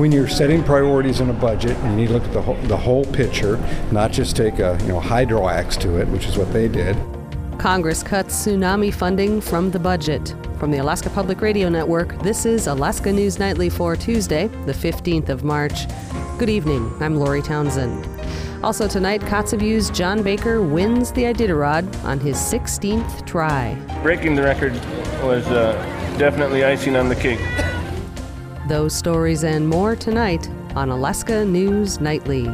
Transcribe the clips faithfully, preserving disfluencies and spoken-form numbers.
When you're setting priorities in a budget, you need to look at the whole, the whole picture, not just take a you know hydro axe to it, which is what they did. Congress cuts tsunami funding from the budget. From the Alaska Public Radio Network, this is Alaska News Nightly for Tuesday, the fifteenth of March. Good evening, I'm Lori Townsend. Also tonight, Kotzebue's John Baker wins the Iditarod on his sixteenth try. Breaking the record was uh, definitely icing on the cake. Those stories and more tonight on Alaska News Nightly.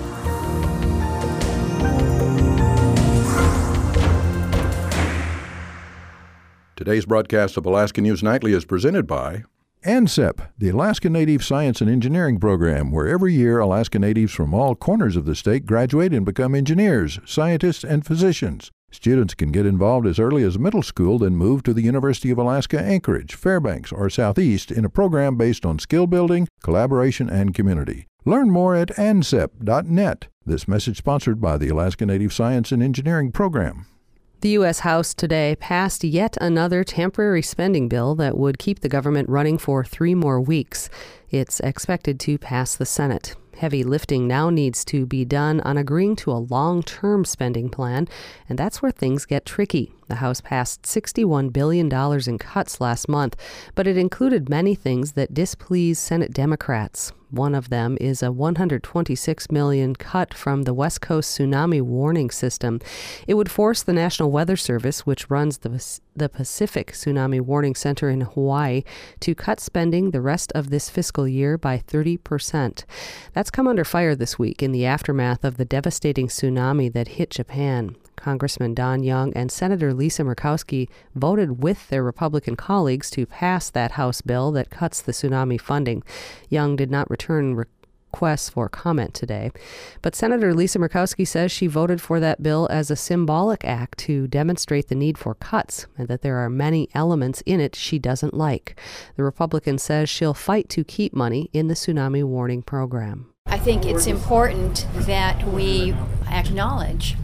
Today's broadcast of Alaska News Nightly is presented by ANSEP, the Alaska Native Science and Engineering Program, where every year Alaska Natives from all corners of the state graduate and become engineers, scientists, and physicians. Students can get involved as early as middle school, then move to the University of Alaska Anchorage, Fairbanks, or Southeast in a program based on skill building, collaboration, and community. Learn more at ansep dot net. This message sponsored by the Alaska Native Science and Engineering Program. The U S House today passed yet another temporary spending bill that would keep the government running for three more weeks. It's expected to pass the Senate. Heavy lifting now needs to be done on agreeing to a long-term spending plan, and that's where things get tricky. The House passed sixty-one billion dollars in cuts last month, but it included many things that displease Senate Democrats. One of them is a one hundred twenty-six million dollars cut from the West Coast Tsunami Warning System. It would force the National Weather Service, which runs the, the Pacific Tsunami Warning Center in Hawaii, to cut spending the rest of this fiscal year by thirty percent. That's come under fire this week in the aftermath of the devastating tsunami that hit Japan. Congressman Don Young and Senator Lisa Murkowski voted with their Republican colleagues to pass that House bill that cuts the tsunami funding. Young did not return requests for comment today, but Senator Lisa Murkowski says she voted for that bill as a symbolic act to demonstrate the need for cuts and that there are many elements in it she doesn't like. The Republican says she'll fight to keep money in the tsunami warning program. I think it's important that we acknowledge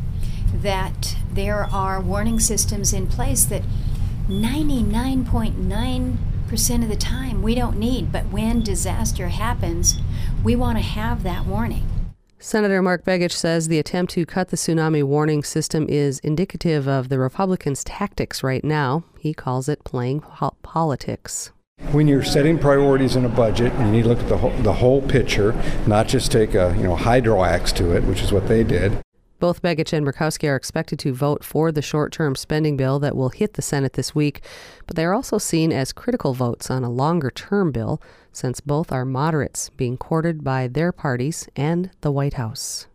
that there are warning systems in place that ninety-nine point nine percent of the time we don't need, but when disaster happens, we want to have that warning. Senator Mark Begich says the attempt to cut the tsunami warning system is indicative of the Republicans' tactics right now. He calls it playing po- politics. When you're setting priorities in a budget, you need to look at the whole, the whole picture, not just take a you know hydro axe to it, which is what they did. Both Begich and Murkowski are expected to vote for the short-term spending bill that will hit the Senate this week, but they are also seen as critical votes on a longer-term bill, since both are moderates being courted by their parties and the White House.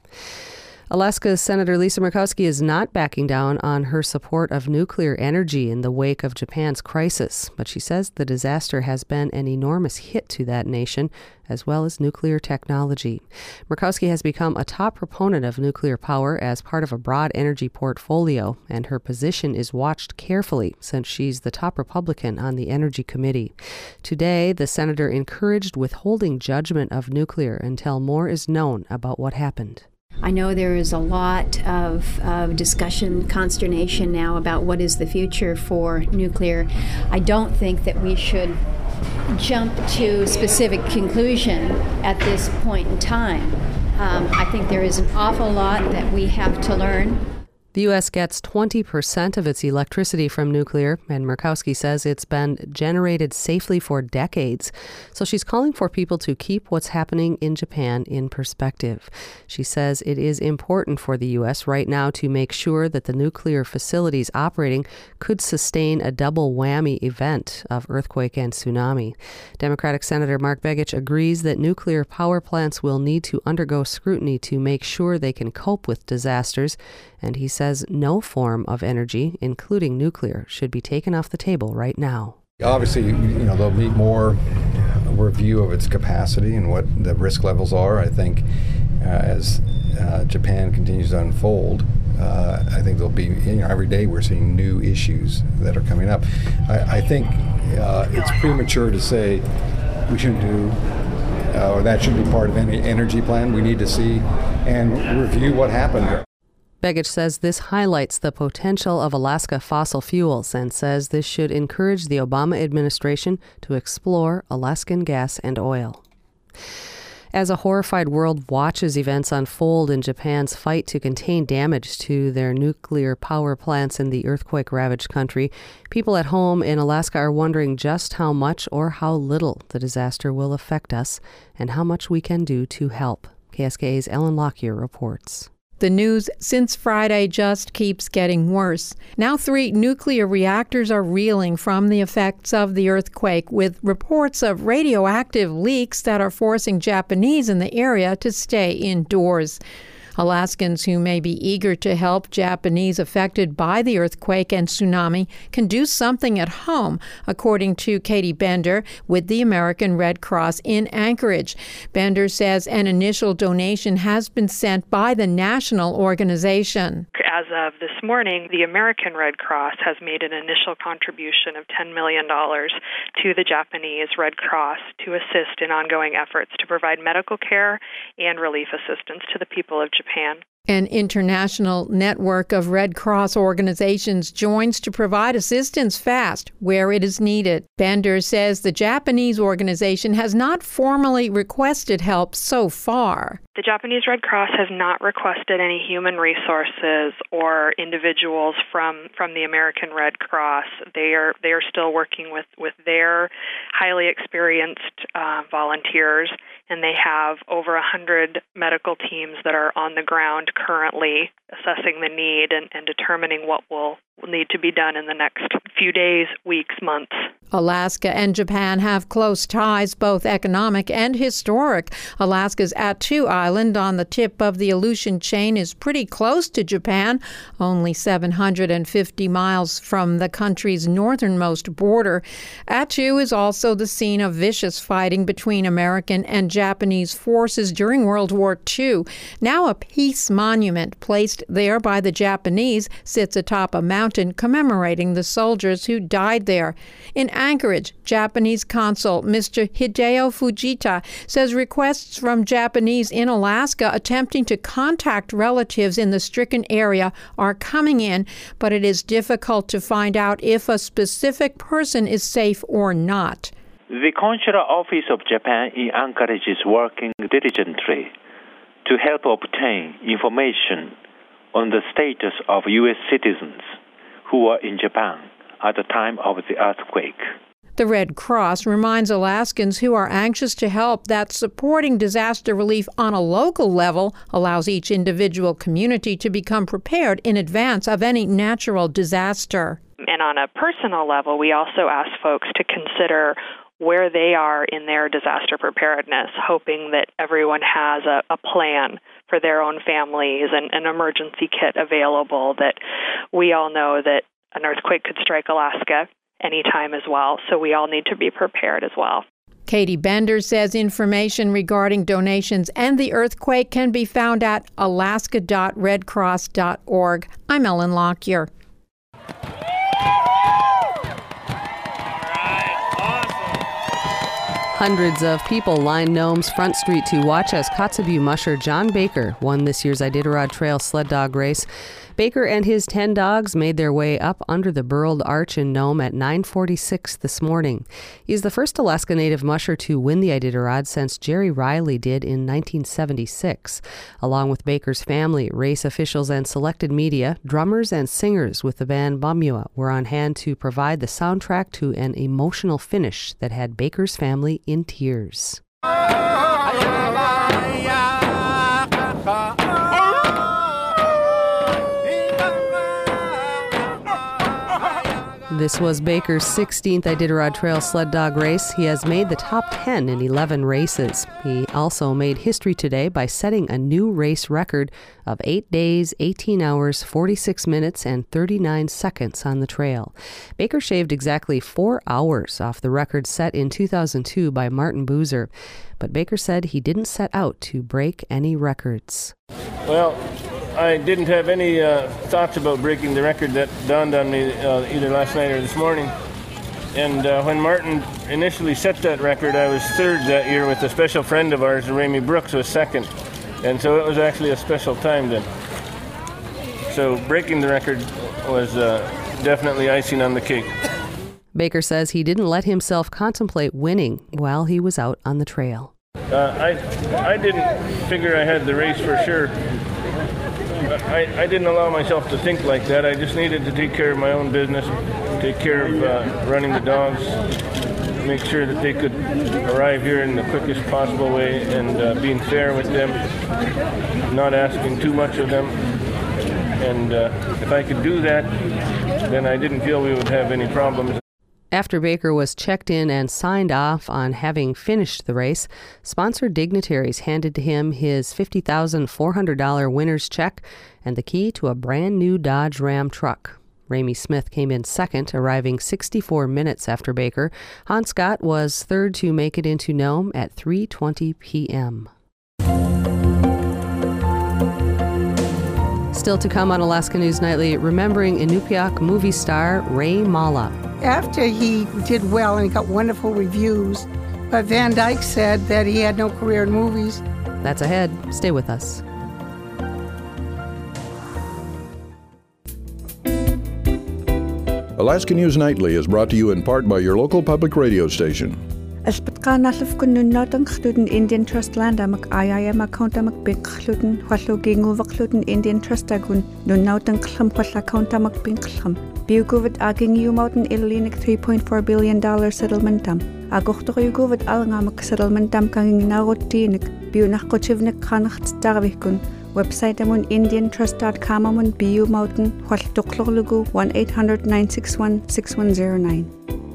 Alaska's Senator Lisa Murkowski is not backing down on her support of nuclear energy in the wake of Japan's crisis, but she says the disaster has been an enormous hit to that nation, as well as nuclear technology. Murkowski has become a top proponent of nuclear power as part of a broad energy portfolio, and her position is watched carefully since she's the top Republican on the Energy Committee. Today, the senator encouraged withholding judgment of nuclear until more is known about what happened. I know there is a lot of, of discussion, consternation now about what is the future for nuclear. I don't think that we should jump to specific conclusion at this point in time. Um, I think there is an awful lot that we have to learn. The U S gets twenty percent of its electricity from nuclear, and Murkowski says it's been generated safely for decades. So she's calling for people to keep what's happening in Japan in perspective. She says it is important for the U S right now to make sure that the nuclear facilities operating could sustain a double whammy event of earthquake and tsunami. Democratic Senator Mark Begich agrees that nuclear power plants will need to undergo scrutiny to make sure they can cope with disasters, and he says no form of energy, including nuclear, should be taken off the table right now. Obviously, you know, there'll be more review of its capacity and what the risk levels are. I think uh, as uh, Japan continues to unfold, uh, I think there'll be, you know, every day we're seeing new issues that are coming up. I, I think uh, it's premature to say we shouldn't do uh, or that should be part of any energy plan. We need to see and review what happened. Begich says this highlights the potential of Alaska fossil fuels and says this should encourage the Obama administration to explore Alaskan gas and oil. As a horrified world watches events unfold in Japan's fight to contain damage to their nuclear power plants in the earthquake-ravaged country, people at home in Alaska are wondering just how much or how little the disaster will affect us and how much we can do to help. K S K A's Ellen Lockyer reports. The news since Friday just keeps getting worse. Now three nuclear reactors are reeling from the effects of the earthquake, with reports of radioactive leaks that are forcing Japanese in the area to stay indoors. Alaskans who may be eager to help Japanese affected by the earthquake and tsunami can do something at home, according to Katie Bender with the American Red Cross in Anchorage. Bender says an initial donation has been sent by the national organization. As of this morning, the American Red Cross has made an initial contribution of ten million dollars to the Japanese Red Cross to assist in ongoing efforts to provide medical care and relief assistance to the people of Japan. An international network of Red Cross organizations joins to provide assistance fast where it is needed. Bender says the Japanese organization has not formally requested help so far. The Japanese Red Cross has not requested any human resources or individuals from, from the American Red Cross. They are they are still working with, with their highly experienced uh, volunteers, and they have over one hundred medical teams that are on the ground currently assessing the need and, and determining what will need to be done in the next few days, weeks, months. Alaska and Japan have close ties, both economic and historic. Alaska's Attu Island on the tip of the Aleutian chain is pretty close to Japan, only seven hundred fifty miles from the country's northernmost border. Attu is also the scene of vicious fighting between American and Japanese forces during World War Two. Now a peace monument placed there by the Japanese sits atop a mountain commemorating the soldiers who died there. In Anchorage, Japanese consul Mister Hideo Fujita says requests from Japanese in Alaska attempting to contact relatives in the stricken area are coming in, but it is difficult to find out if a specific person is safe or not. The Consular Office of Japan in Anchorage is working diligently to help obtain information on the status of U S citizens who were in Japan at the time of the earthquake. The Red Cross reminds Alaskans who are anxious to help that supporting disaster relief on a local level allows each individual community to become prepared in advance of any natural disaster. And on a personal level, we also ask folks to consider where they are in their disaster preparedness, hoping that everyone has a, a plan for their own families and an emergency kit available. That we all know that an earthquake could strike Alaska anytime as well, so we all need to be prepared as well. Katie Bender says information regarding donations and the earthquake can be found at alaska dot red cross dot org. I'm Ellen Lockyer. Hundreds of people lined Nome's Front Street to watch as Kotzebue musher John Baker won this year's Iditarod Trail sled dog race. Baker and his ten dogs made their way up under the burled arch in Nome at nine forty-six this morning. He's the first Alaska Native musher to win the Iditarod since Jerry Riley did in nineteen seventy-six. Along with Baker's family, race officials and selected media, drummers and singers with the band Bamua were on hand to provide the soundtrack to an emotional finish that had Baker's family in tears. This was Baker's sixteenth Iditarod Trail sled dog race. He has made the top ten in eleven races. He also made history today by setting a new race record of eight days, eighteen hours, forty-six minutes, and thirty-nine seconds on the trail. Baker shaved exactly four hours off the record set in two thousand two by Martin Boozer. But Baker said he didn't set out to break any records. Well, I didn't have any uh, thoughts about breaking the record. That dawned on me uh, either last night or this morning. And uh, when Martin initially set that record, I was third that year with a special friend of ours, Ramey Brooks, was second. And so it was actually a special time then. So breaking the record was uh, definitely icing on the cake. Baker says he didn't let himself contemplate winning while he was out on the trail. Uh, I I didn't figure I had the race for sure. I, I didn't allow myself to think like that. I just needed to take care of my own business, take care of uh, running the dogs, make sure that they could arrive here in the quickest possible way, and uh, being fair with them, not asking too much of them. And uh, if I could do that, then I didn't feel we would have any problems. After Baker was checked in and signed off on having finished the race, sponsored dignitaries handed to him his fifty thousand four hundred dollars winner's check and the key to a brand new Dodge Ram truck. Ramey Smith came in second, arriving sixty-four minutes after Baker. Hans Scott was third to make it into Nome at three twenty p.m. Still to come on Alaska News Nightly, remembering Inupiaq movie star Ray Mala. After he did well and he got wonderful reviews, but Van Dyke said that he had no career in movies. That's ahead. Stay with us. Alaska News Nightly is brought to you in part by your local public radio station. Aspetkanasluf kun nunnatan khluten Indian Trust land amak I I M account amak big khluten hwallo ginguva khluten Indian Trust agun nunnautan khlam khwalla account amak bing khlam biuguvat aging yumouten illinik three point four billion dollar settlement dam agochto yuguvat alngamak settlement dam kanging narotinik biunach kochivnik khanacht darvikun website amun indian trust dot com amun biu mountain hwal tuklorlugu one eight hundred nine six one six one zero nine.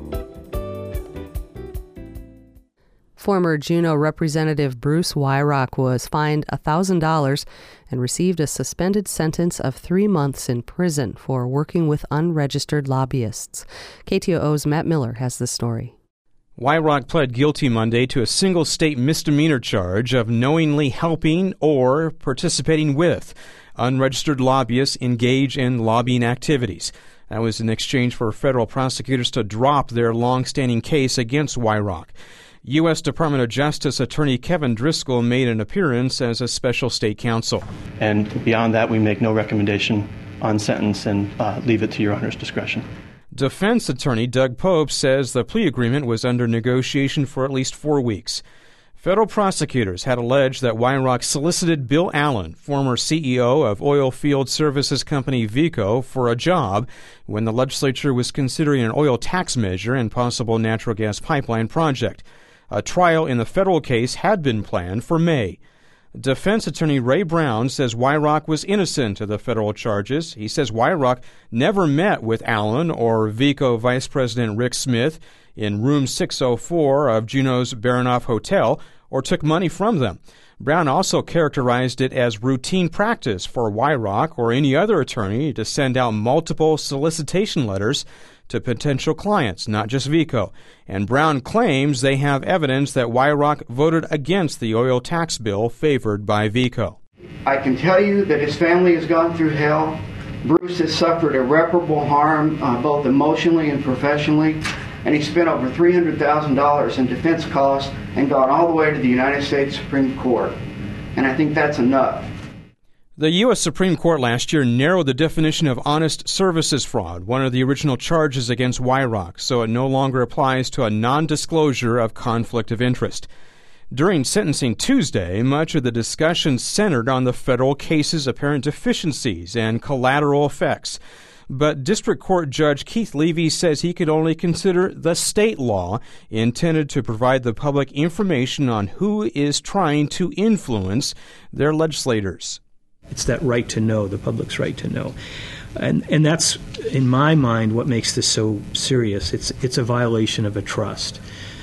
Former Juneau Representative Bruce Wyrock was fined one thousand dollars and received a suspended sentence of three months in prison for working with unregistered lobbyists. K T O O's Matt Miller has the story. Wyrock pled guilty Monday to a single state misdemeanor charge of knowingly helping or participating with unregistered lobbyists engage in lobbying activities. That was in exchange for federal prosecutors to drop their long-standing case against Wyrock. U S Department of Justice Attorney Kevin Driscoll made an appearance as a special state counsel. And beyond that, we make no recommendation on sentence and uh, leave it to Your Honor's discretion. Defense attorney Doug Pope says the plea agreement was under negotiation for at least four weeks. Federal prosecutors had alleged that Wyrock solicited Bill Allen, former C E O of oil field services company Veeco, for a job when the legislature was considering an oil tax measure and possible natural gas pipeline project. A trial in the federal case had been planned for May. Defense attorney Ray Brown says Wyrock was innocent of the federal charges. He says Wyrock never met with Allen or Veeco Vice President Rick Smith in room six oh four of Juneau's Baranoff Hotel or took money from them. Brown also characterized it as routine practice for Wyrock or any other attorney to send out multiple solicitation letters to potential clients, not just Veeco. And Brown claims they have evidence that Wyrock voted against the oil tax bill favored by Veeco. I can tell you that his family has gone through hell. Bruce has suffered irreparable harm, uh, both emotionally and professionally, and he spent over three hundred thousand dollars in defense costs and gone all the way to the United States Supreme Court. And I think that's enough. The U S Supreme Court last year narrowed the definition of honest services fraud, one of the original charges against Wyrock, so it no longer applies to a non-disclosure of conflict of interest. During sentencing Tuesday, much of the discussion centered on the federal case's apparent deficiencies and collateral effects. But District Court Judge Keith Levy says he could only consider the state law intended to provide the public information on who is trying to influence their legislators. It's that right to know, the public's right to know. And and that's, in my mind, what makes this so serious. It's it's a violation of a trust.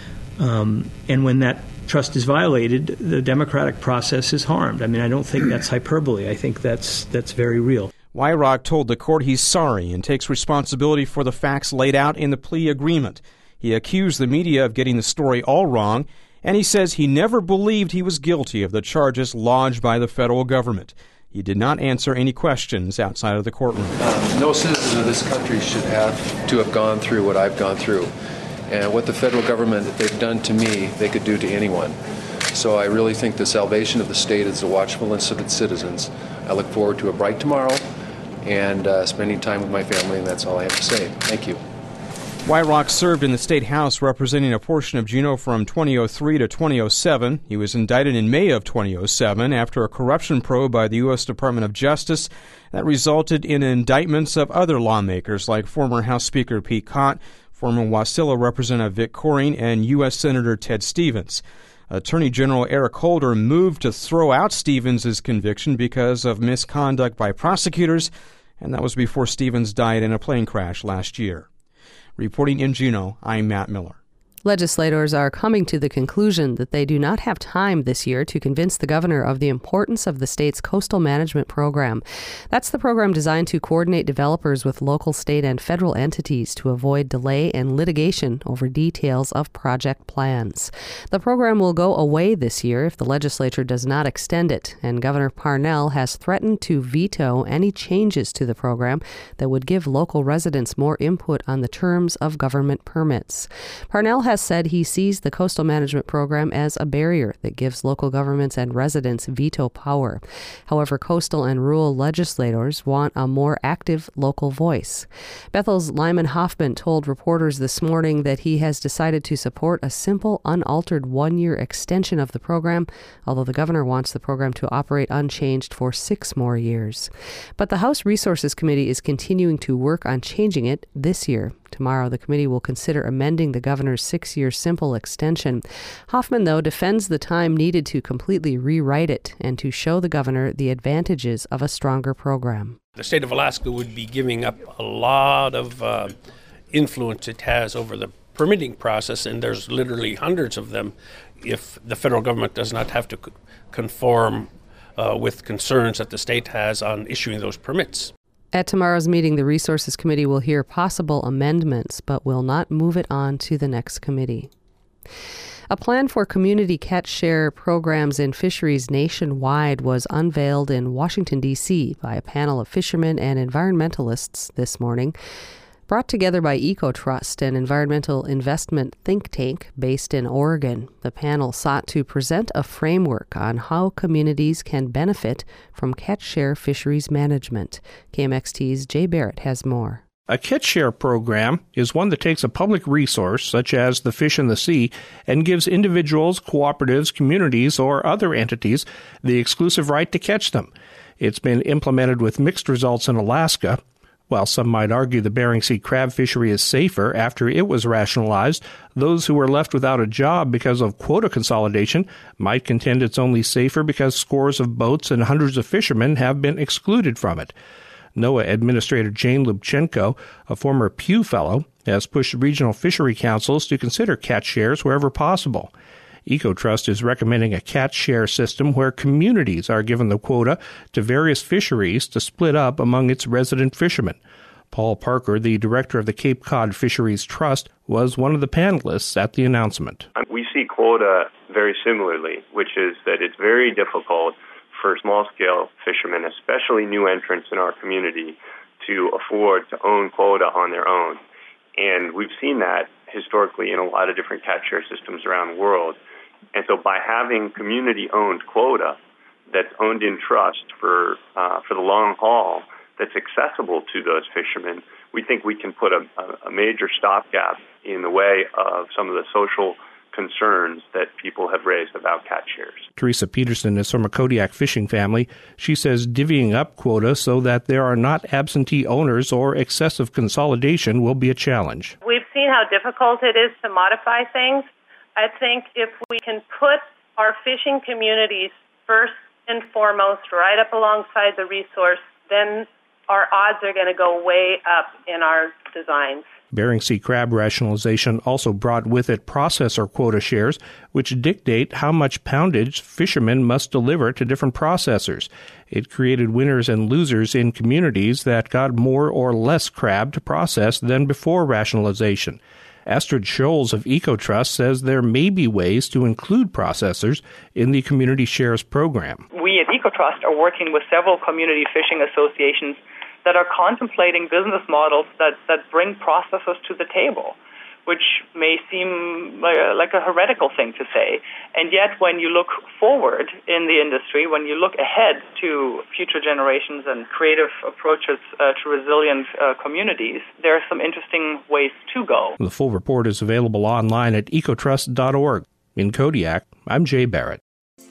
Um, and when that trust is violated, the democratic process is harmed. I mean, I don't think that's hyperbole. I think that's that's very real. Wyrock told the court he's sorry and takes responsibility for the facts laid out in the plea agreement. He accused the media of getting the story all wrong, and he says he never believed he was guilty of the charges lodged by the federal government. He did not answer any questions outside of the courtroom. Uh, no citizen of this country should have to have gone through what I've gone through. And what the federal government, that they've done to me, they could do to anyone. So I really think the salvation of the state is the watchfulness of its citizens. I look forward to a bright tomorrow and uh, spending time with my family, and that's all I have to say. Thank you. Weyrauch served in the state house representing a portion of Juneau from twenty oh three to twenty oh seven. He was indicted in May of twenty oh seven after a corruption probe by the U S Department of Justice that resulted in indictments of other lawmakers like former House Speaker Pete Cott, former Wasilla Representative Vic Coring, and U S Senator Ted Stevens. Attorney General Eric Holder moved to throw out Stevens' conviction because of misconduct by prosecutors, and that was before Stevens died in a plane crash last year. Reporting in Juneau, I'm Matt Miller. Legislators are coming to the conclusion that they do not have time this year to convince the governor of the importance of the state's coastal management program. That's the program designed to coordinate developers with local, state, and federal entities to avoid delay and litigation over details of project plans. The program will go away this year if the legislature does not extend it, and Governor Parnell has threatened to veto any changes to the program that would give local residents more input on the terms of government permits. Parnell has said he sees the coastal management program as a barrier that gives local governments and residents veto power. However, coastal and rural legislators want a more active local voice. Bethel's Lyman Hoffman told reporters this morning that he has decided to support a simple, unaltered one-year extension of the program, although the governor wants the program to operate unchanged for six more years. But the House Resources Committee is continuing to work on changing it this year. Tomorrow, the committee will consider amending the governor's six-year simple extension. Hoffman, though, defends the time needed to completely rewrite it and to show the governor the advantages of a stronger program. The state of Alaska would be giving up a lot of uh, influence it has over the permitting process, and there's literally hundreds of them if the federal government does not have to conform uh, with concerns that the state has on issuing those permits. At tomorrow's meeting, the Resources Committee will hear possible amendments, but will not move it on to the next committee. A plan for community catch share programs in fisheries nationwide was unveiled in Washington, D C by a panel of fishermen and environmentalists this morning. Brought together by EcoTrust, an environmental investment think tank based in Oregon, the panel sought to present a framework on how communities can benefit from catch share fisheries management. K M X T's Jay Barrett has more. A catch share program is one that takes a public resource, such as the fish in the sea, and gives individuals, cooperatives, communities, or other entities the exclusive right to catch them. It's been implemented with mixed results in Alaska. While some might argue the Bering Sea crab fishery is safer after it was rationalized, those who were left without a job because of quota consolidation might contend it's only safer because scores of boats and hundreds of fishermen have been excluded from it. NOAA Administrator Jane Lubchenco, a former Pew Fellow, has pushed regional fishery councils to consider catch shares wherever possible. EcoTrust is recommending a catch share system where communities are given the quota to various fisheries to split up among its resident fishermen. Paul Parker, the director of the Cape Cod Fisheries Trust, was one of the panelists at the announcement. We see quota very similarly, which is that it's very difficult for small-scale fishermen, especially new entrants in our community, to afford to own quota on their own. And we've seen that historically in a lot of different catch share systems around the world. And so by having community-owned quota that's owned in trust for uh, for the long haul, that's accessible to those fishermen, we think we can put a, a major stopgap in the way of some of the social concerns that people have raised about catch shares. Teresa Peterson is from a Kodiak fishing family. She says divvying up quota so that there are not absentee owners or excessive consolidation will be a challenge. We've seen how difficult it is to modify things. I think if we can put our fishing communities first and foremost right up alongside the resource, then our odds are going to go way up in our designs. Bering Sea crab rationalization also brought with it processor quota shares, which dictate how much poundage fishermen must deliver to different processors. It created winners and losers in communities that got more or less crab to process than before rationalization. Astrid Scholes of EcoTrust says there may be ways to include processors in the Community Shares program. We at EcoTrust are working with several community fishing associations that are contemplating business models that, that bring processors to the table. which may seem like a, like a heretical thing to say. And yet, when you look forward in the industry, when you look ahead to future generations and creative approaches uh, to resilient uh, communities, there are some interesting ways to go. The full report is available online at ecotrust dot org. In Kodiak, I'm Jay Barrett.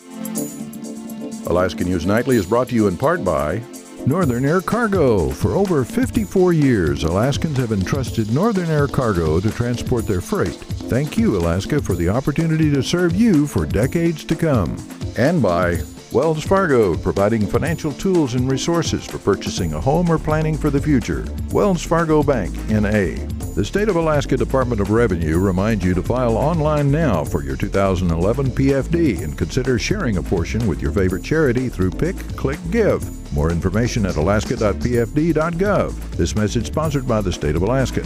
Alaska News Nightly is brought to you in part by Northern Air Cargo. For over fifty-four years, Alaskans have entrusted Northern Air Cargo to transport their freight. Thank you, Alaska, for the opportunity to serve you for decades to come. And by Wells Fargo, providing financial tools and resources for purchasing a home or planning for the future. Wells Fargo Bank, N A The State of Alaska Department of Revenue reminds you to file online now for your two thousand eleven P F D and consider sharing a portion with your favorite charity through Pick, Click, Give. More information at alaska dot p f d dot gov. This message sponsored by the State of Alaska.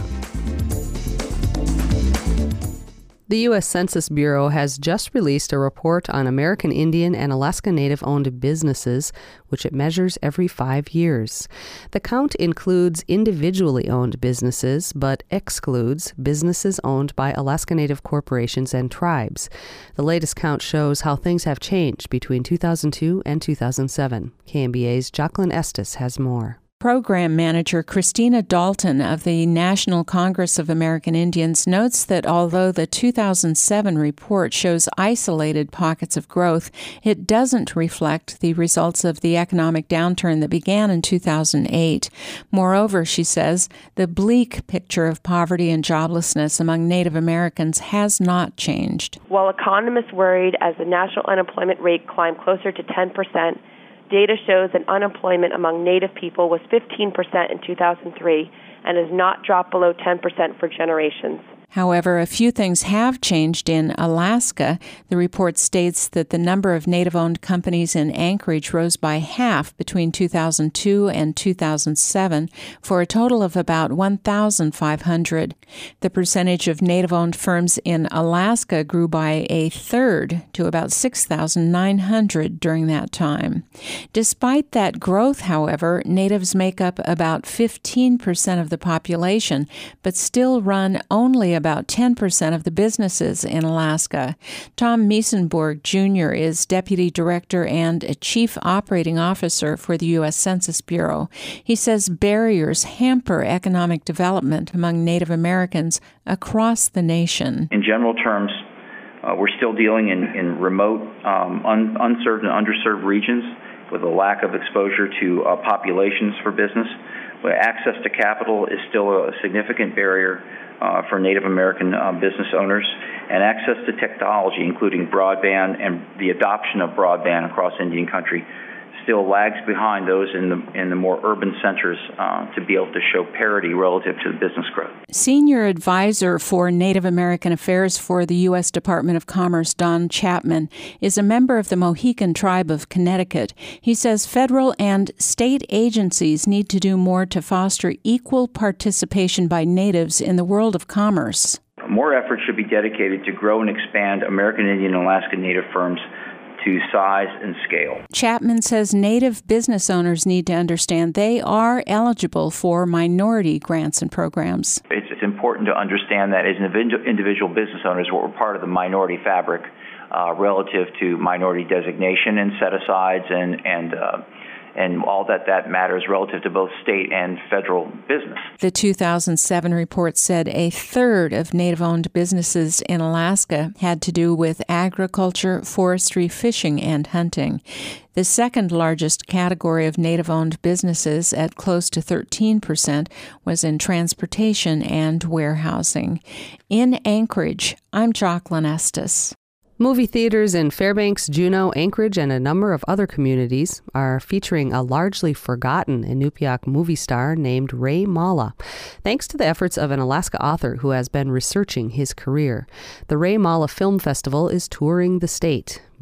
The U S Census Bureau has just released a report on American Indian and Alaska Native-owned businesses, which it measures every five years. The count includes individually owned businesses, but excludes businesses owned by Alaska Native corporations and tribes. The latest count shows how things have changed between two thousand two and two thousand seven. K M B A's Jacqueline Estes has more. Program Manager Christina Dalton of the National Congress of American Indians notes that although the two thousand seven report shows isolated pockets of growth, it doesn't reflect the results of the economic downturn that began in two thousand eight. Moreover, she says, the bleak picture of poverty and joblessness among Native Americans has not changed. While economists worried as the national unemployment rate climbed closer to ten percent, data shows that unemployment among Native people was fifteen percent in two thousand three and has not dropped below ten percent for generations. However, a few things have changed in Alaska. The report states that the number of Native-owned companies in Anchorage rose by half between two thousand two and two thousand seven, for a total of about one thousand five hundred. The percentage of Native-owned firms in Alaska grew by a third to about six thousand nine hundred during that time. Despite that growth, however, Natives make up about fifteen percent of the population, but still run only about about ten percent of the businesses in Alaska. Tom Miesenborg, Junior is Deputy Director and a Chief Operating Officer for the U S Census Bureau. He says barriers hamper economic development among Native Americans across the nation. In general terms, uh, we're still dealing in, in remote, um, un- unserved and underserved regions with a lack of exposure to uh, populations for business. But access to capital is still a significant barrier Uh, for Native American uh, business owners, and access to technology, including broadband and the adoption of broadband across Indian country, still lags behind those in the in the more urban centers uh, to be able to show parity relative to business growth. Senior advisor for Native American Affairs for the U S Department of Commerce, Don Chapman, is a member of the Mohican tribe of Connecticut. He says federal and state agencies need to do more to foster equal participation by Natives in the world of commerce. More effort should be dedicated to grow and expand American Indian and Alaska Native firms to size and scale. Chapman says Native business owners need to understand they are eligible for minority grants and programs. It's, it's important to understand that as individual business owners, we're part of the minority fabric uh, relative to minority designation and set-asides and, and uh, and all that that matters relative to both state and federal business. The two thousand seven report said a third of Native-owned businesses in Alaska had to do with agriculture, forestry, fishing, and hunting. The second largest category of Native-owned businesses, at close to thirteen percent, was in transportation and warehousing. In Anchorage, I'm Jacqueline Estes. Movie theaters in Fairbanks, Juneau, Anchorage, and a number of other communities are featuring a largely forgotten Inupiaq movie star named Ray Mala, thanks to the efforts of an Alaska author who has been researching his career. The Ray Mala Film Festival is touring the state.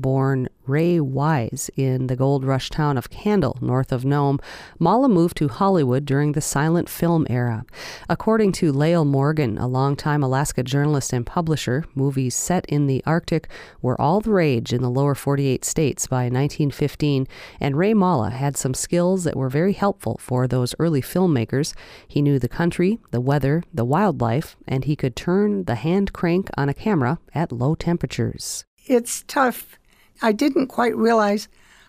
Born Ray Wise in the gold rush town of Candle, north of Nome, Mala moved to Hollywood during the silent film era. According to Lael Morgan, a longtime Alaska journalist and publisher, movies set in the Arctic were all the rage in the lower forty-eight states by nineteen fifteen, and Ray Mala had some skills that were very helpful for those early filmmakers. He knew the country, the weather, the wildlife, and he could turn the hand crank on a camera at low temperatures. It's tough. I didn't quite realize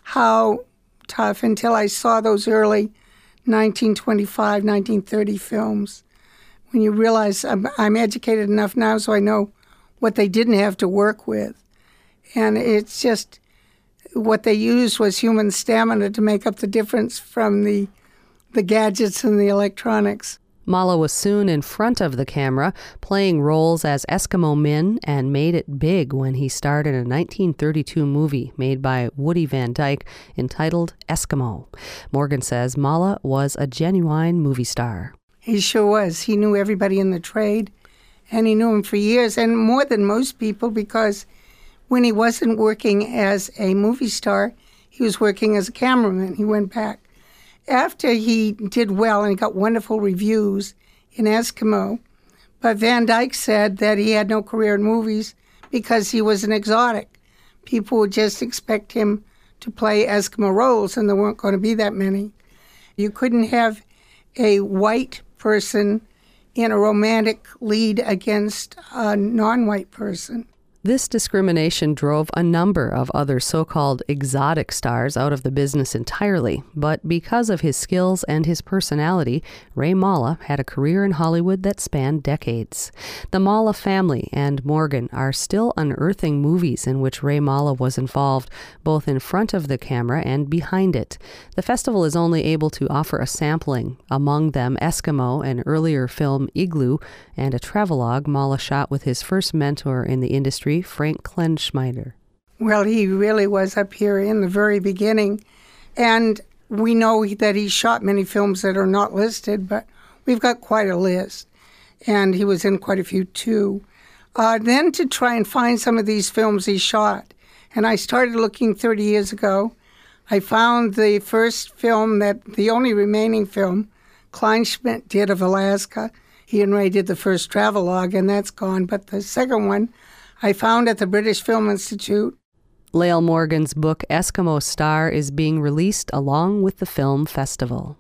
how tough until I saw those early nineteen twenty-five, nineteen thirty films. When you realize I'm, I'm educated enough now so I know what they didn't have to work with. And it's just what they used was human stamina to make up the difference from the the gadgets and the electronics. Mala was soon in front of the camera, playing roles as Eskimo men, and made it big when he starred in a nineteen thirty-two movie made by Woody Van Dyke entitled Eskimo. Morgan says Mala was a genuine movie star. He sure was. He knew everybody in the trade, and he knew him for years, and more than most people, because when he wasn't working as a movie star, he was working as a cameraman. He went back. After he did well and he got wonderful reviews in Eskimo, but Van Dyke said that he had no career in movies because he was an exotic. People would just expect him to play Eskimo roles, and there weren't going to be that many. You couldn't have a white person in a romantic lead against a non-white person. This discrimination drove a number of other so-called exotic stars out of the business entirely, but because of his skills and his personality, Ray Mala had a career in Hollywood that spanned decades. The Mala family and Morgan are still unearthing movies in which Ray Mala was involved, both in front of the camera and behind it. The festival is only able to offer a sampling, among them Eskimo, an earlier film Igloo, and a travelogue Mala shot with his first mentor in the industry, Frank Kleinschmider. Well, he really was up here in the very beginning, and we know that he shot many films that are not listed, but we've got quite a list, and he was in quite a few too. Uh, then to try and find some of these films he shot, and I started looking thirty years ago. I found the first film, that the only remaining film Kleinschmidt did of Alaska. He and Ray did the first travelogue, and that's gone, but the second one I found at the British Film Institute. Lael Morgan's book Eskimo Star is being released along with the film festival.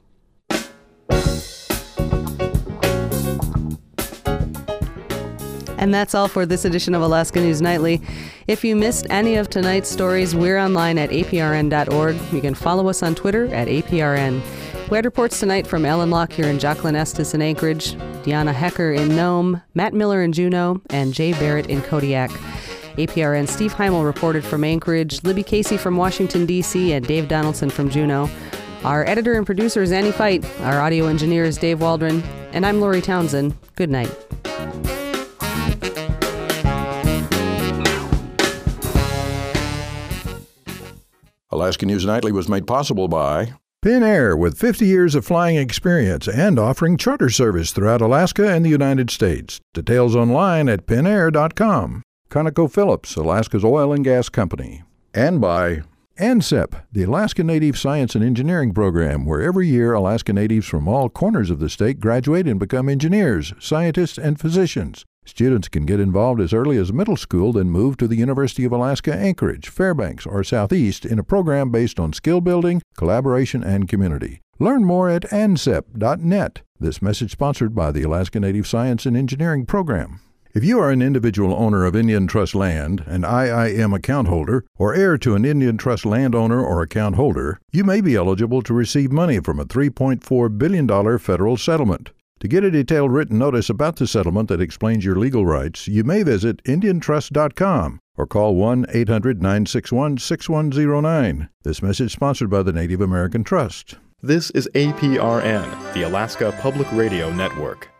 And that's all for this edition of Alaska News Nightly. If you missed any of tonight's stories, we're online at A P R N dot org. You can follow us on Twitter at A P R N. We had reports tonight from Ellen Lockyer and Jacqueline Estes in Anchorage, Deanna Hecker in Nome, Matt Miller in Juneau, and Jay Barrett in Kodiak. A P R N Steve Heimel reported from Anchorage, Libby Casey from Washington, D C, and Dave Donaldson from Juneau. Our editor and producer is Annie Fight. Our audio engineer is Dave Waldron. And I'm Lori Townsend. Good night. Alaska News Nightly was made possible by Pinair, with fifty years of flying experience and offering charter service throughout Alaska and the United States. Details online at pinair dot com. ConocoPhillips, Alaska's oil and gas company. And by ANSEP, the Alaska Native Science and Engineering Program, where every year Alaska Natives from all corners of the state graduate and become engineers, scientists, and physicians. Students can get involved as early as middle school, then move to the University of Alaska Anchorage, Fairbanks, or Southeast in a program based on skill building, collaboration, and community. Learn more at ansep dot net. This message sponsored by the Alaska Native Science and Engineering Program. If you are an individual owner of Indian Trust land, an I I M account holder, or heir to an Indian Trust landowner or account holder, you may be eligible to receive money from a three point four billion dollars federal settlement. To get a detailed written notice about the settlement that explains your legal rights, you may visit indian trust dot com or call one eight hundred nine six one six one zero nine. This message sponsored by the Native American Trust. This is A P R N, the Alaska Public Radio Network.